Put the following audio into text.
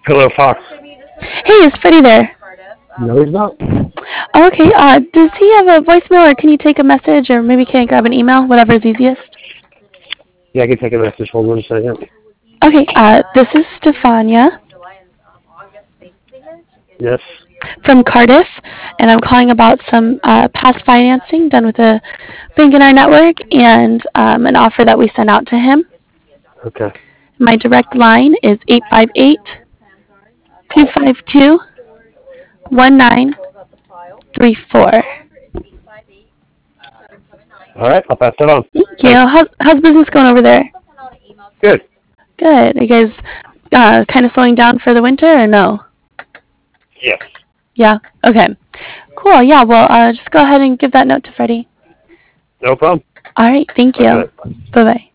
Hello, Fox. Hey, is Freddie there? No, he's not. Okay, does he have a voicemail, or can you take a message, or maybe can I grab an email? Whatever's easiest. Yeah, I can take a message. Hold on a second. Okay, this is Stefania Yes. from Cardiff, and I'm calling about some past financing done with a bank in our network and an offer that we sent out to him. Okay. My direct line is 858-252-1934. All right, I'll pass that on. Thank you. Thanks. How's business going over there? Good. Good. Are you guys kind of slowing down for the winter, or no? Yes. Yeah. Okay. Cool. Yeah. Well, just go ahead and give that note to Freddie. No problem. All right. Thank Bye, you. guys. Bye bye.